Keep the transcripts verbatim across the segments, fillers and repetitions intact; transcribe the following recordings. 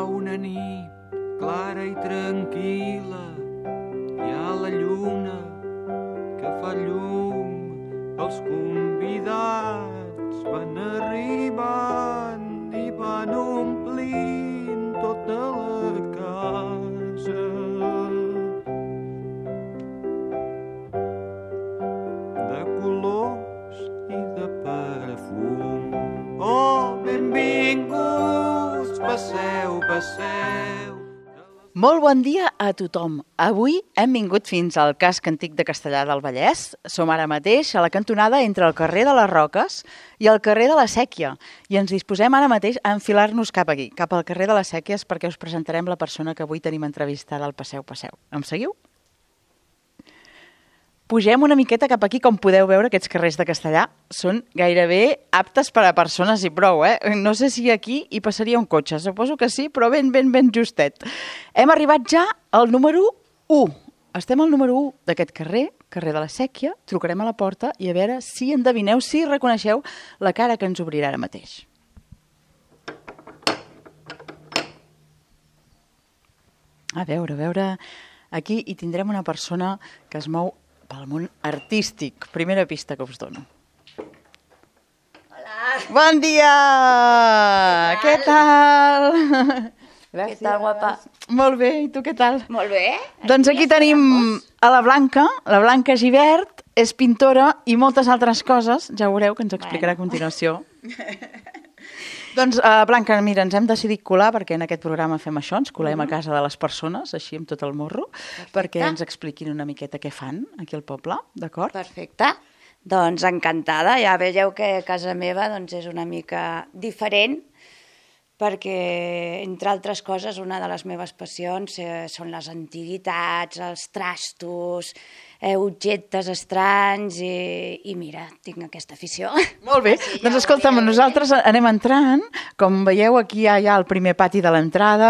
una nit clara i tranquil·la, hi ha la lluna que fa llum, els convidats van arribant i van omplint tota la casa. De colors i de perfum. Oh, benvinguts, passeu, passeu. Molt bon dia a tothom. Avui hem vingut fins al casc antic de Castellar del Vallès. Som ara mateix a la cantonada entre el carrer de les Roques i el carrer de la Sèquia. I ens disposem ara mateix a enfilar-nos cap aquí, cap al carrer de les Sèquies, perquè us presentarem la persona que avui tenim entrevistada al Passeu Passeu. Em seguiu? Pugem una miqueta cap aquí, com podeu veure, aquests carrers de Castellar són gairebé aptes per a persones i prou, eh? No sé si aquí hi passaria un cotxe, suposo que sí, però ben, ben, ben justet. Hem arribat ja al número u. Estem al número u d'aquest carrer, carrer de la Sèquia, trucarem a la porta i a veure si endevineu, si reconeixeu la cara que ens obrirà ara mateix. A veure, a veure... Aquí hi tindrem una persona que es mou pel món artístic. Primera pista que us dono. Hola. Bon dia! Què tal? Què tal, guapa? Molt bé, i tu què tal? Molt bé. Doncs aquí tenim a la Blanca, la Blanca Gibert, és pintora i moltes altres coses, ja veureu que ens explicarà a continuació. Doncs, uh, Blanca, mira, ens hem decidit colar, perquè en aquest programa fem això, ens colem a casa de les persones, així amb tot el morro, perquè ens expliquin una miqueta què fan aquí al poble, d'acord? Perfecte. Doncs encantada. Ja veieu que casa meva doncs, és una mica diferent, perquè, entre altres coses, una de les meves passions eh, són les antiguitats, els trastos, eh, objectes estranys, i, i mira, tinc aquesta afició. Molt bé, sí, doncs escolta'm, nosaltres anem entrant, com veieu aquí hi ha ja el primer pati de l'entrada,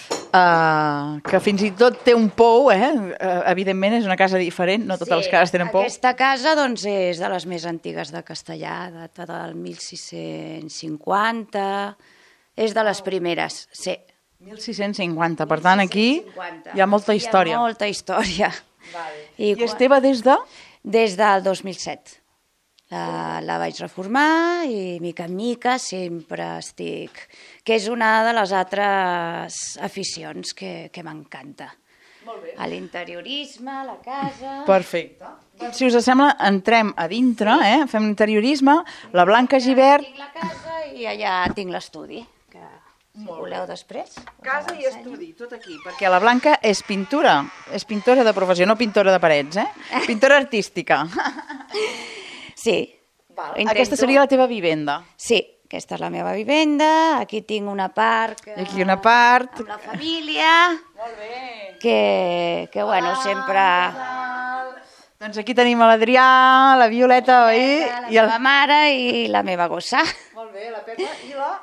eh, que fins i tot té un pou, eh? eh? Evidentment és una casa diferent, no totes sí, les cases tenen pou. Aquesta casa doncs, és de les més antigues de Castellar, data del mil sis-cents cinquanta... És de les primeres, sí. mil sis-cents cinquanta, per tant aquí hi ha molta història. Hi ha molta història. Vale. I, I és teva des de? Des del dos mil set. La, la vaig reformar i mica en mica sempre estic... Que és una de les altres aficions que, que m'encanta. Molt bé. A l'interiorisme, a la casa... Perfecte. Si us sembla, entrem a dintre, eh? Fem interiorisme, la Blanca Gibert... Tinc la casa i allà tinc l'estudi. Si voleu després. Casa i estudi, tot aquí, perquè la Blanca és pintora, és pintora de professió, no pintora de parets, eh? Pintora artística. Sí. Aquesta seria la teva vivenda. Sí, aquesta és la meva vivenda, aquí tinc una part... Que... Aquí una part... Amb la família. Molt bé. Que, que bueno, sempre... Doncs aquí tenim l'Adrià, la Violeta, oi? La meva mare i la meva gossa. Molt bé, la Pepa i la...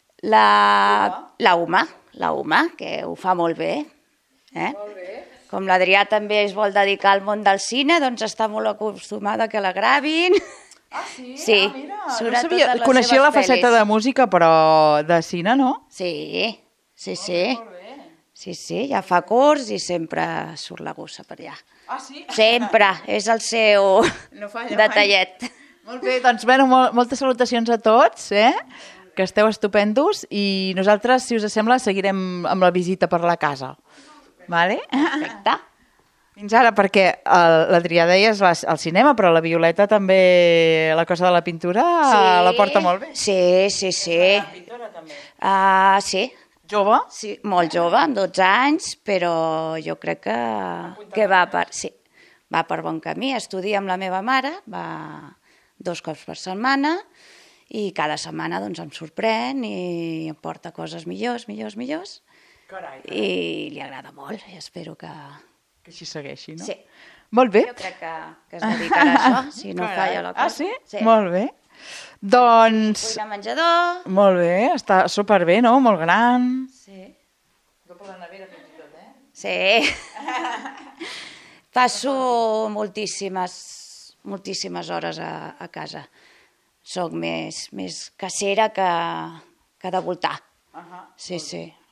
La, la Uma, la Uma, que ho fa molt bé. Eh? Molt bé. Com l'Adrià també es vol dedicar al món del cine, doncs està molt acostumada que la gravin. Ah, sí? Sí. Ah, mira. Surt No sabia, les coneixia la seves faceta pel·lis. de música, però de cine no? Sí, sí, sí. Molt bé. Sí, sí, ja fa curs i sempre surt la gossa per allà. Ah, sí? Sempre, és el seu No falla detallet. Molt bé, doncs bueno, mol moltes salutacions a tots, eh? Que esteu estupendos i nosaltres, si us sembla, seguirem amb la visita per la casa. Vale? Perfecte. Fins ara, perquè l'Adrià deia el cinema, però la Violeta també, la cosa de la pintura, sí. La porta molt bé. Sí, sí, sí. La pintora també. Uh, sí. Jove? Sí, molt jove, amb dotze anys, però jo crec que, que va, per, sí, va per bon camí. Estudia amb la meva mare, va dos cops per setmana, i cada setmana doncs, em sorprèn i em porta coses millors, millors, millors. Carai, carai. I li agrada molt i espero que... Que així segueixi, no? Sí. Molt bé. Jo crec que, que es dedicarà a això, si no Carai. falla la cosa. Ah, sí? Sí. Molt bé. Doncs... Cuina menjador. Molt bé, està superbé, no? Molt gran. Sí. Doble nevera fins i tot, eh? Sí. Passo moltíssimes, moltíssimes hores a, a casa. Soc més, més casera que, que de voltar. Uh -huh. Sí, sí.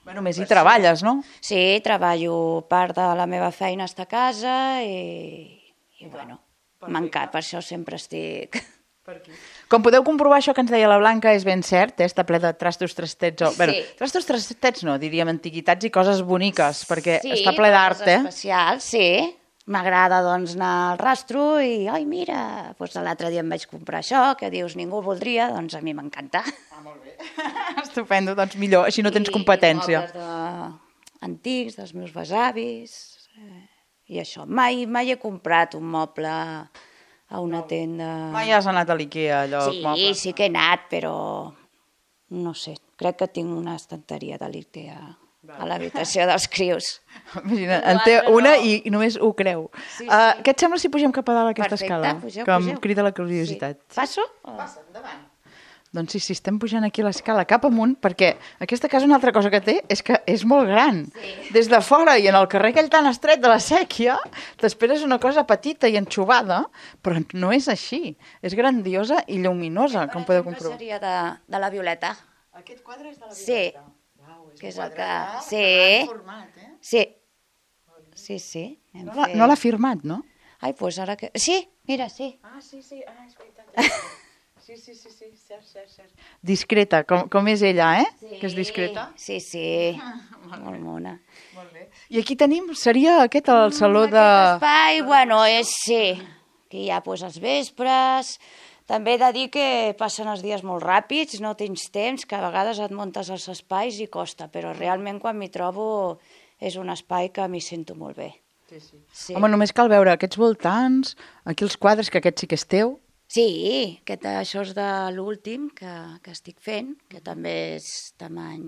Bueno, més hi treballes, no? Sí, treballo, part de la meva feina està a casa i, i bueno, m'encanta, per això sempre estic... Com podeu comprovar, això que ens deia la Blanca és ben cert, eh? Està ple de trastos, trastets... O... Sí. Bueno, trastos, trastets no, diríem antiguitats i coses boniques, perquè Sí, està ple d'art, coses eh? especials, sí. M'agrada, doncs, anar al rastro i, ai, mira, doncs l'altre dia em vaig comprar això, que dius, ningú voldria, doncs a mi m'encanta. Ah, molt bé. Estupendo, doncs millor, així no tens competència. I mobles de... antics, dels meus besavis, eh, i això. Mai, mai he comprat un moble a una tenda... Mai has anat a l'Ikea, allò? Sí, mobles. sí que he anat, però no sé, crec que tinc una estanteria de l'Ikea a l'habitació dels crios. Imagina, en té una i, i només ho creu. Sí, sí. Uh, què et sembla si pugem cap a dalt aquesta Perfecte, escala? pugeu, que em pugeu. crida la curiositat. Sí. Passo? Passa, endavant. Doncs sí, sí, estem pujant aquí l'escala cap amunt, perquè aquesta casa una altra cosa que té és que és molt gran. Sí. Des de fora i en el carrer aquell tan estret de la Sèquia, t'esperes una cosa petita i enxubada, però no és així. És grandiosa i lluminosa, com podeu comprovar. Seria de, de la Violeta. Aquest quadre és de la Sí. Wow, és Que és un el quadre que- de sí. gran format, eh? Sí. Sí, sí. hem No l'ha fet- no l'ha firmat, no? Ai, doncs ara que... Sí, mira, sí. Ah, sí, sí, ah, és veritat. Sí, sí, sí, sí, cert, cert, cert. Discreta, com, com és ella, eh? Sí. Que és discreta. Sí, sí. Molt mona. Molt bé. I aquí tenim, seria aquest el saló de... Aquest espai, bueno, és, sí, que hi ha doncs, els vespres. També he de dir que passen els dies molt ràpids, no tens temps, que a vegades et muntes els espais i costa, però realment quan m'hi trobo és un espai que m'hi sento molt bé. Sí, sí. Sí. Home, només cal veure aquests voltants, aquí els quadres, que aquest sí que és teu. Sí, aquest, això és de l'últim que, que estic fent, que també és tamany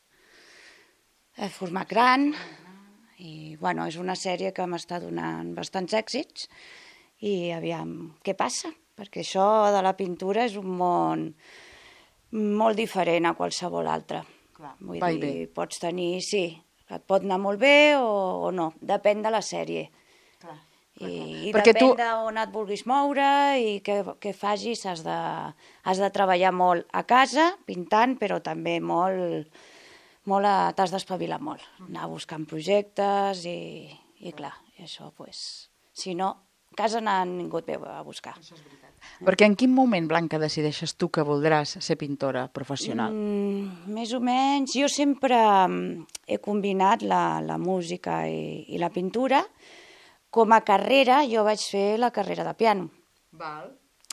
eh, format gran, i bueno, és una sèrie que m'està donant bastants èxits, i aviam què passa, perquè això de la pintura és un món molt diferent a qualsevol altre. Clar, Vull va i dir, ve. pots tenir, sí, et pot anar molt bé o, o no, depèn de la sèrie. Clar. I, i Perquè depèn tu- d'on et vulguis moure i què, què facis, has de, has de treballar molt a casa, pintant, però també molt, molt a, t'has d'espavilar molt, anar buscant projectes i, i clar, i això, pues, si no, a casa n'ha ningú et veu a buscar. Perquè en quin moment, Blanca, decideixes tu que voldràs ser pintora professional? Mm, més o menys, jo sempre mm, he combinat la, la música i, i la pintura. Com a carrera, jo vaig fer la carrera de piano. Val.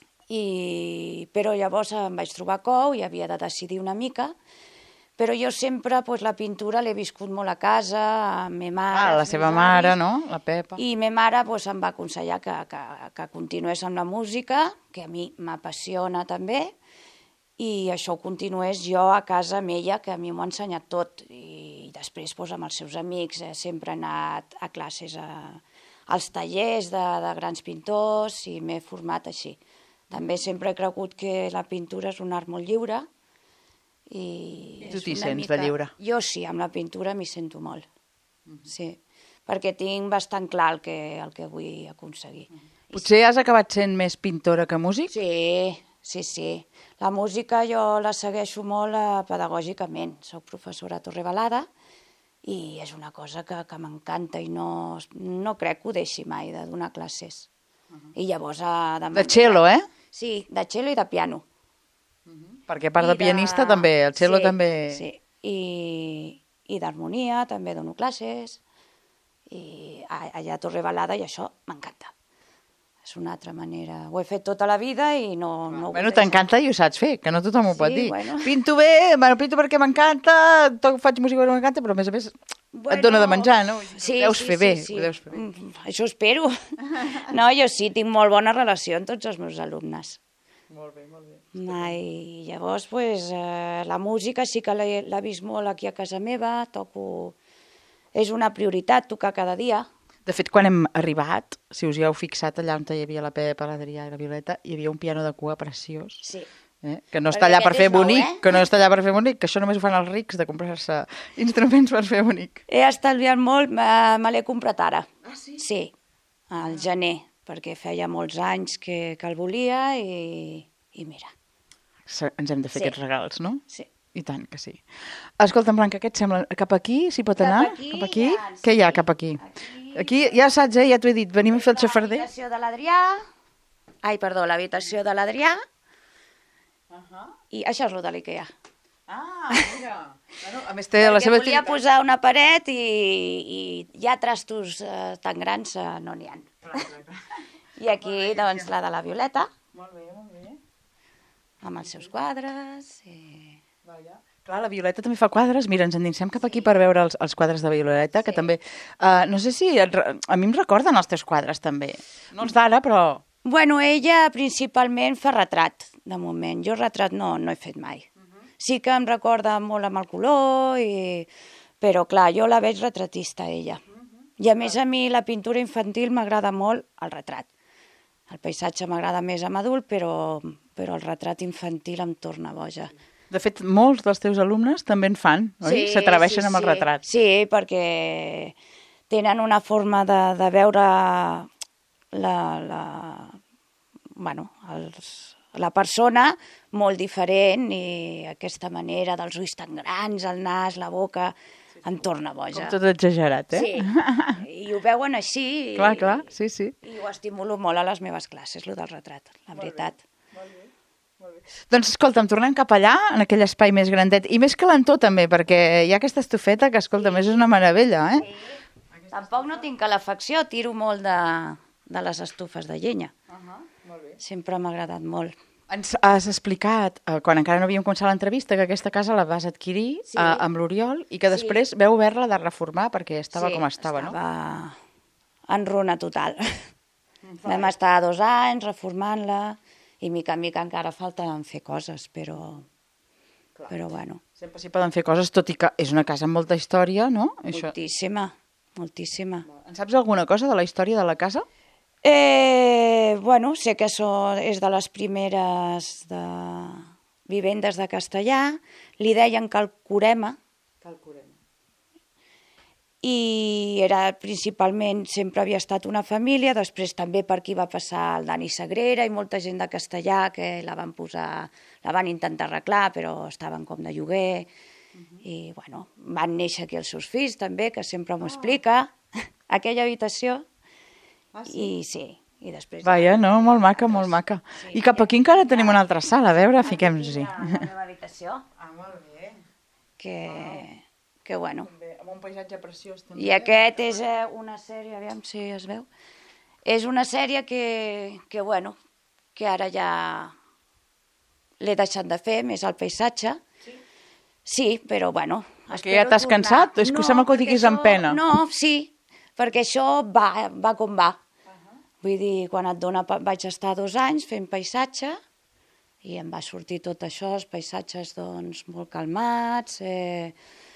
I, però llavors em vaig trobar cou i havia de decidir una mica, però jo sempre pues, la pintura l'he viscut molt a casa, amb ma mare... Ah, la els seva meus mare, avis, no? La Pepa. I ma mare pues, em va aconsellar que, que, que continués amb la música, que a mi m'apassiona també, i això ho continués jo a casa amb ella, que a mi m'ho ha ensenyat tot. I després pues, amb els seus amics eh, sempre he anat a classes a, als tallers de, de grans pintors i m'he format així. També sempre he cregut que la pintura és un art molt lliure. I, I tu és t'hi una sents mica- de lliure? Jo sí, amb la pintura m'hi sento molt. Sí, perquè tinc bastant clar el que, el que vull aconseguir. Potser has acabat sent més pintora que músic? Sí, sí, sí. La música jo la segueixo molt eh, pedagògicament. Soc professora a Torrebalada i és una cosa que, que m'encanta i no, no crec que ho deixi mai de donar classes. I llavors... Eh, De cello, eh? Sí, de cello i de piano. Perquè a part de I pianista també, el cello sí, també... Sí, i, i d'harmonia també dono classes, i a- allà a Torrebalada, i això m'encanta. És una altra manera. Ho he fet tota la vida i no... no ho Bueno, vull deixar. t'encanta i ho saps fer, que no tothom ho Sí, pot dir. bueno. Pinto bé, bueno, pinto perquè m'encanta, to- faig música perquè m'encanta, però a més a més et dona de menjar, no? Sí, ho deus sí, fer sí, bé, sí. ho deus fer bé. Mm, Això espero. No, jo sí, tinc molt bona relació amb tots els meus alumnes. Molt bé, molt bé. I llavors, pues, eh, la música sí que l'he l'he vist molt aquí a casa meva, toco... És una prioritat, tocar cada dia. De fet, quan hem arribat, si us hi heu fixat, allà on hi havia la Pepa, l'Adrià i la Violeta, hi havia un piano de cua preciós. Sí. Eh? Que no Perquè està allà per aquest fer és nou, bonic, eh? que no està allà per fer bonic, que això només ho fan els rics, de comprar-se instruments per fer bonic. He estalviat molt, me, me l'he comprat ara. Ah, sí? Sí, al gener, perquè feia molts anys que, que el volia i, i mira. Se- Ens hem de fer Sí. aquests regals, no? Sí. I tant que sí. Escolta'm, Blanca, què et sembla? Cap aquí s'hi pot anar? Cap aquí, Cap aquí? ja, Què hi ha sí. cap aquí? Aquí, Aquí ja saps, eh? Ja t'ho he dit, venim a fer el xafarder. L'habitació de l'Adrià. Ai, perdó, l'habitació de l'Adrià. I això és el de l'Ikea. Ah, mira. Bueno, a més té la seva volia activitat. posar una paret i, i ja trastos eh, tan grans eh, no n'hi ha. I aquí, doncs, la de la Violeta, Molt bé, molt bé. amb els seus quadres. I... Clar, la Violeta també fa quadres. Mira, ens endinsem cap aquí per veure els, els quadres de Violeta, que també... Uh, no sé si... Et, re- a mi em recorden els teus quadres, també. No els d'ara, però... Bueno, ella principalment fa retrat, de moment. Jo retrat no, no he fet mai. Sí que em recorda molt amb el color, i... però clar, jo la veig retratista, ella. I a més a mi la pintura infantil m'agrada molt el retrat. El paisatge m'agrada més amb adult, però, però el retrat infantil em torna boja. De fet, molts dels teus alumnes també en fan, oi? S'atreveixen amb el retrat. Sí, perquè tenen una forma de, de veure la, la, bueno, els, la persona molt diferent i aquesta manera dels ulls tan grans, el nas, la boca, em torna boja. Com tot exagerat, eh? Sí, i ho veuen així i, Clar, clar, sí, sí. i ho estimulo molt a les meves classes, el del retrat, la veritat. Doncs escolta'm, tornem cap allà, en aquell espai més grandet, i més calentó també, perquè hi ha aquesta estufeta que, escolta'm, és una meravella, eh? Sí. Tampoc no tinc calefacció, tiro molt de, de les estufes de llenya. Sempre m'ha agradat molt. Ens has explicat, eh, quan encara no havíem començat l'entrevista, que aquesta casa la vas adquirir Sí. eh, amb l'Oriol i que Sí. després veu haver-la de reformar perquè estava Sí, com estava, no? estava en runa total. Vam estar dos anys reformant-la i mica en mica encara falten fer coses, però, però bueno, Sempre s'hi poden fer coses, tot i que és una casa amb molta història, no? Això... moltíssima, moltíssima. En saps alguna cosa de la història de la casa? Eh, bueno, sé que so, és de les primeres de vivendes de castellà, li deien Calcorema, i era principalment, sempre havia estat una família, després també per aquí va passar el Dani Sagrera i molta gent de castellà que la van posar, la van intentar arreglar, però estaven com de lloguer, i bueno, van néixer aquí els seus fills també, que sempre m'ho explica, aquella habitació, i sí, i després... Vaja, no? Molt maca, molt maca. I cap aquí encara tenim una altra sala, a veure, fiquem-nos-hi. La meva habitació, Ah, molt bé. que, que bueno... Amb un paisatge preciós també. I aquest és eh, una sèrie, aviam si es veu, és una sèrie que, que bueno, que ara ja l'he deixat de fer, més el paisatge. Sí? Sí, però bueno... Perquè ja t'has cansat? És que sembla que ho diguis amb pena. No, sí, perquè això va, va com va. Vull dir, quan et dona... Vaig estar dos anys fent paisatge i em va sortir tot això, els paisatges doncs molt calmats, eh,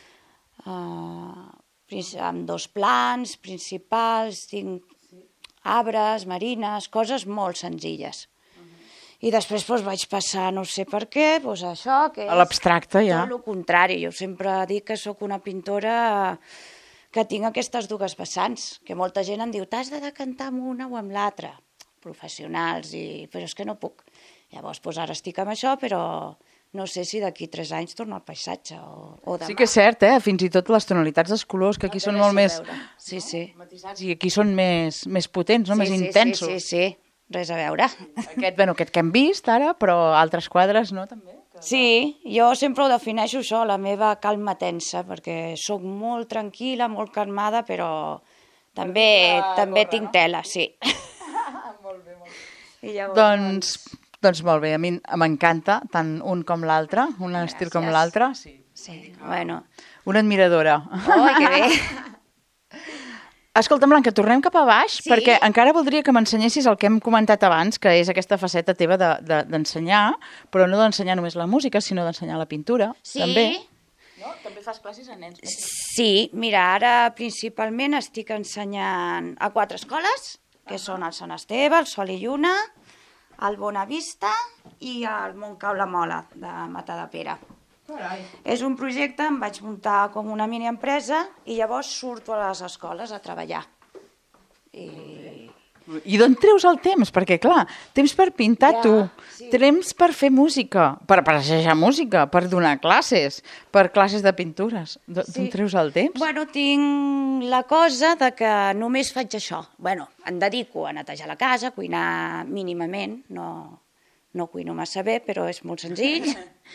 Uh, amb dos plans principals, tinc arbres, marines, coses molt senzilles. I després doncs, vaig passar, no sé per què, doncs, això, que A l'abstracte, ja. tot el contrari. Jo sempre dic que sóc una pintora que tinc aquestes dues vessants, que molta gent em diu t'has de decantar amb una o amb l'altra, professionals, i... però és que no puc. Llavors, doncs, ara estic amb això, però... No sé si d'aquí tres anys torna al paisatge o, o demà. Sí que és cert, eh? Fins i tot les tonalitats dels colors, que aquí són molt més... Sí, sí. matisats, i aquí són més, més potents, no? Sí, Més sí, intensos. Sí, sí, sí, res a veure. Aquest, bueno, aquest que hem vist ara, però altres quadres, no, també? Sí, jo sempre ho defineixo això, la meva calma tensa, perquè sóc molt tranquil·la, molt calmada, però també, també tinc tela, sí. Molt bé, molt bé. I llavors, Doncs, doncs molt bé, a mi m'encanta, tant un com l'altre, un estil com l'altre. Sí. Sí, bueno. Una admiradora. Oh, que bé. Escolta, Blanca, tornem cap a baix, Sí? perquè encara voldria que m'ensenyessis el que hem comentat abans, que és aquesta faceta teva d'ensenyar, de, de, però no d'ensenyar només la música, sinó d'ensenyar la pintura, Sí? també. No? També fas classes a nens. Sí, mira, ara principalment estic ensenyant a quatre escoles, que són el Sant Esteve, el Sol i Lluna, el Bonavista i el Montcau la Mola, de Matadepera. Carai. És un projecte, em vaig muntar com una mini empresa i llavors surto a les escoles a treballar. I, I d'on treus el temps? Perquè, clar, temps per pintar Ja, tu, sí. temps per fer música, per, per assajar música, per donar classes, per classes de pintures. D'on Sí. treus el temps? Bueno, tinc la cosa de que només faig això. Bueno, em dedico a netejar la casa, a cuinar mínimament, no, no cuino massa bé, però és molt senzill.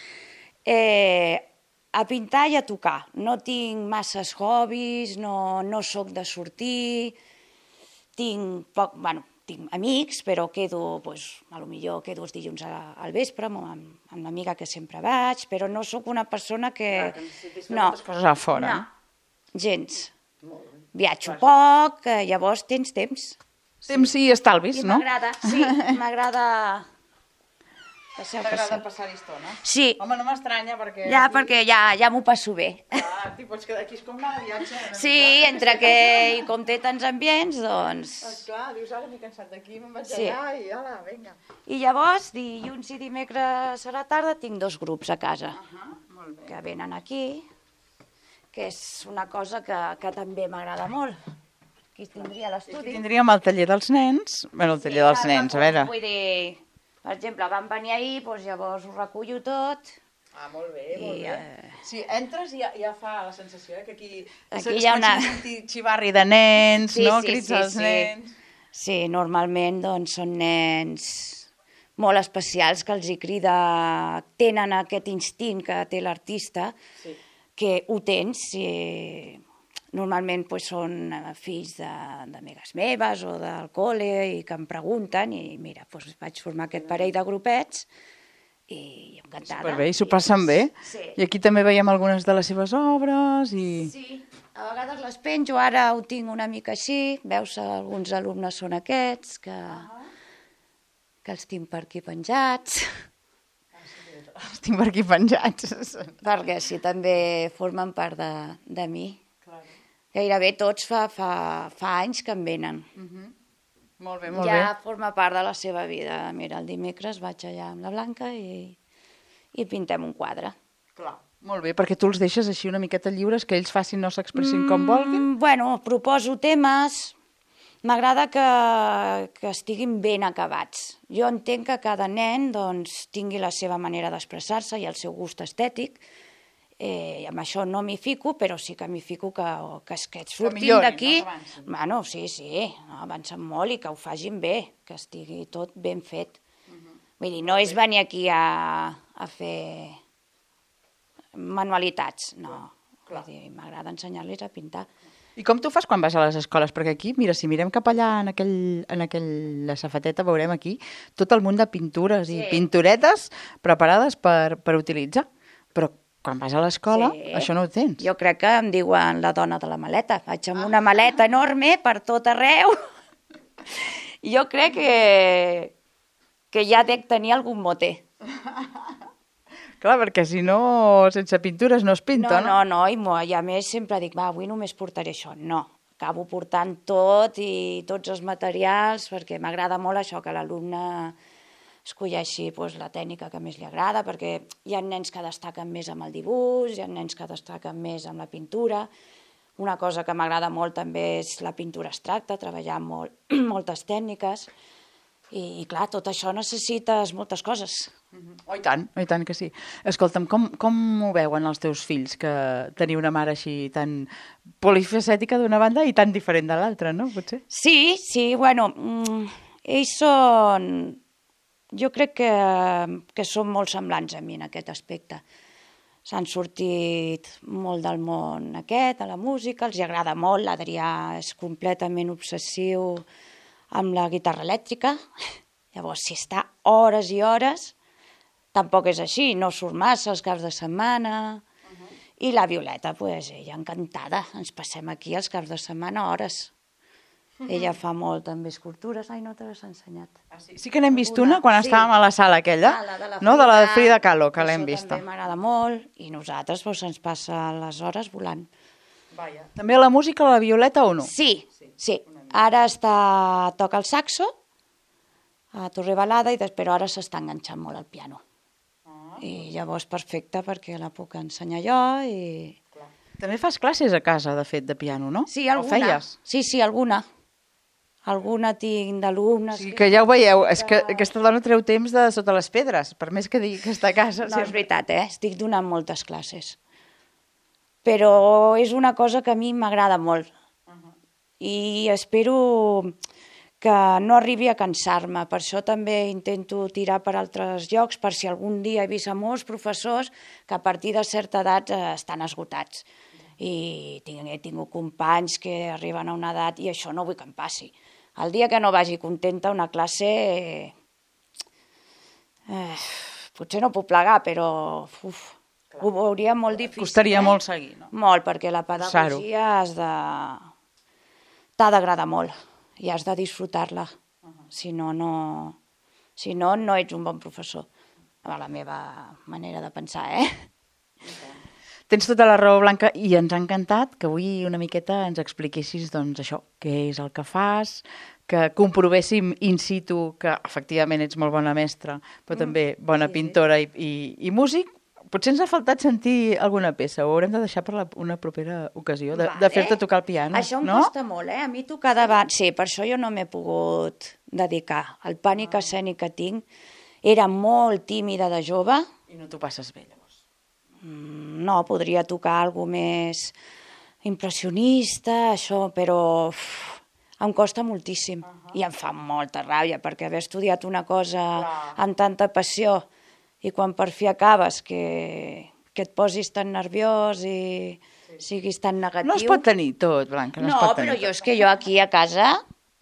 Eh, a pintar i a tocar. No tinc masses hobbies, no, no sóc de sortir, tinc poc, bueno, tinc amics, però quedo, pues, a lo millor quedo els dilluns a- al vespre amb, amb, amb l'amiga que sempre vaig, però no sóc una persona que... no, moltes coses a fora. no, gens. Viatjo poc, eh, llavors tens temps. Temps i estalvis, I no? m'agrada, sí, m'agrada... Passeu, passeu. passar estona. Sí, Home, no m'estranya perquè... ja, perquè ja, ja m'ho passo bé. Clar, t'hi pots quedar aquí, és com anar de viatge. eh? Sí, entre que i com té tants ambients, doncs... Clar, dius, ara m'he cansat d'aquí, me'n vaig Sí. allà i ala, vinga. I llavors, dilluns i dimecres a la tarda tinc dos grups a casa Ah, molt bé. que venen aquí, que és una cosa que, que també m'agrada molt. Aquí tindria l'estudi. Tindríem el taller dels nens, bueno, el taller dels nens, a veure. Vull dir, per exemple, van venir ahir, doncs llavors ho recullo tot. Ah, molt bé, molt bé. eh, Sí, entres i ja, ja fa la sensació eh, que aquí, Aquí hi ha una- un xivarri de nens, Sí, no? sí, Crits sí, als sí. nens. Sí, normalment doncs, són nens molt especials que els hi crida, tenen aquest instint que té l'artista, Sí. que ho tens, i normalment doncs, són eh, fills de- d'amigues meves o del col·le i que em pregunten i mira, doncs, vaig formar aquest parell de grupets i encantada. Superbé, i s'ho passen bé. Sí. I aquí també veiem algunes de les seves obres i... Sí, a vegades les penjo, ara ho tinc una mica així, veus, alguns alumnes són aquests, que, que els tinc per aquí penjats, Els tinc per aquí penjats. perquè sí, també formen part de, de mi. Gairebé tots fa, fa, fa anys que em venen. Molt bé, molt Ja bé. forma part de la seva vida. Mira, el dimecres vaig allà amb la Blanca i, i pintem un quadre. Clar. Molt bé, perquè tu els deixes així una miqueta lliures, que ells facin no s'expressin com vulguin. Mm, bueno, proposo temes. M'agrada que, que estiguin ben acabats. Jo entenc que cada nen doncs, tingui la seva manera d'expressar-se i el seu gust estètic. Eh, amb això no m'hi fico, però sí que m'hi fico que, que, es- que et surtin millorin, d'aquí. no? Que avancin. Bueno, sí, sí, no, avancen molt i que ho facin bé, que estigui tot ben fet. Vull dir, no és venir aquí a, a fer manualitats, no. Vull dir, m'agrada ensenyar-los a pintar. I com tu fas quan vas a les escoles? Perquè aquí, mira, si mirem cap allà en, aquell, en aquella safateta, veurem aquí tot el munt de pintures i Sí. pinturetes preparades per, per utilitzar. Però quan vas a l'escola, Sí. això no ho tens. Jo crec que em diuen la dona de la maleta. Vaig amb una maleta enorme per tot arreu. Jo crec que, que ja dec tenir algun mote. Clar, perquè si no, sense pintures no es pinta, no, no, no, i, mo- i a més sempre dic, va, avui només portaré això. No, acabo portant tot i tots els materials, perquè m'agrada molt això, que l'alumne escolleixi doncs, la tècnica que més li agrada, perquè hi ha nens que destaquen més amb el dibuix, hi ha nens que destaquen més amb la pintura. Una cosa que m'agrada molt també és la pintura abstracta, treballar amb molt, moltes tècniques. I, I clar, tot això necessites moltes coses. Oh, i tant, oh, i tant que sí. Escolta'm, com, com ho veuen els teus fills, que tenir una mare així tan polifacètica d'una banda i tan diferent de l'altra, no? Potser? Sí, sí, bueno, mm, ells són... Jo crec que, que són molt semblants a mi en aquest aspecte. S'han sortit molt del món aquest, a la música, els hi agrada molt, l'Adrià és completament obsessiu amb la guitarra elèctrica. Llavors, si està hores i hores, tampoc és així, no surt massa els caps de setmana. I la Violeta, pues, ella encantada, ens passem aquí els caps de setmana hores. Ella fa molt també escultures. Ai, no te les he ensenyat. Ah, sí? Sí que n'hem vist Alguna, una quan sí. estàvem a la sala aquella, Ah, la de la no? De la Frida, Frida Kahlo, que l'hem això vista. també m'agrada molt, i nosaltres doncs, ens passa les hores volant. També la música, la Violeta o no? Sí, sí. Ara està, toca el saxo a Torrebalada, i després ara s'està enganxant molt al piano. I llavors perfecte, perquè la puc ensenyar jo i... També fas classes a casa, de fet, de piano, no? Sí, O alguna. feies? Sí, sí, alguna. alguna tinc d'alumnes... O sigui que ja ho veieu, és que aquesta dona treu temps de sota les pedres, per més que digui que està a casa. No, és veritat, eh? Estic donant moltes classes. Però és una cosa que a mi m'agrada molt. I espero que no arribi a cansar-me. Per això també intento tirar per altres llocs, per si algun dia he vist a molts professors que a partir de certa edat estan esgotats. I he tingut companys que arriben a una edat i això no vull que em passi. El dia que no vagi contenta a una classe, eh, potser no puc plegar, però uf, ho veuria molt difícil. Costaria eh? molt seguir, no? Molt, perquè la pedagogia has de... t'ha d'agradar molt i has de disfrutar-la. Uh -huh. Si no, no... Si no, no ets un bon professor. A la meva manera de pensar, eh? Okay. Tens tota la raó, Blanca, i ens ha encantat que avui una miqueta ens expliquessis doncs, això, què és el que fas, que comprovéssim in situ que efectivament ets molt bona mestra, però mm. també bona sí, pintora sí. I, i, i músic. Potser ens ha faltat sentir alguna peça, ho haurem de deixar per la, una propera ocasió, de, vale. de fer-te tocar el piano. Això em no? costa molt, eh? A mi tocar davant... Sí, per això jo no m'he pogut dedicar. El pànic ah. escènic que tinc, era molt tímida de jove. I no t'ho passes bé, llavors? No, podria tocar alguna més impressionista, això, però uf, em costa moltíssim. Uh -huh. I em fa molta ràbia, perquè haver estudiat una cosa Clar. amb tanta passió i quan per fi acabes que, que et posis tan nerviós i sí. siguis tan negatiu... No es pot tenir tot, Blanca, no, no es pot tenir però tot. jo és que jo aquí a casa...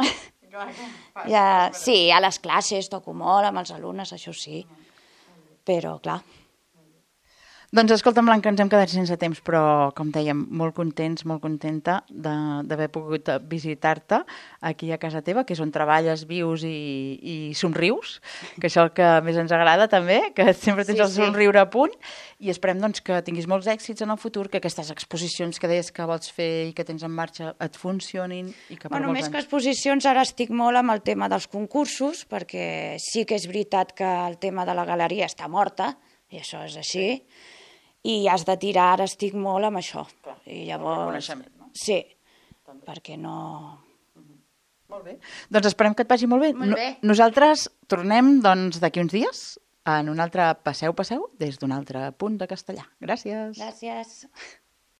ja, sí, a les classes toco molt amb els alumnes, això sí, però clar... Doncs escolta, Blanca, ens hem quedat sense temps, però, com dèiem, molt contents, molt contenta d'haver pogut visitar-te aquí a casa teva, que és on treballes, vius i, i somrius, que això el que més ens agrada també, que sempre tens sí, el somriure sí. a punt, i esperem doncs, que tinguis molts èxits en el futur, que aquestes exposicions que deies que vols fer i que tens en marxa et funcionin. I que per bueno, molts més anys... que exposicions, ara estic molt amb el tema dels concursos, perquè sí que és veritat que el tema de la galeria està morta, i això és així, sí. I has de tirar, ara estic molt amb això. Clar, I llavors... el reconeixement, no? Sí, també. Perquè no... Uh-huh. Molt bé. Doncs esperem que et vagi molt bé. Molt bé. No, nosaltres tornem doncs, d'aquí uns dies en un altre Passeu, Passeu des d'un altre punt de castellà. Gràcies. Gràcies.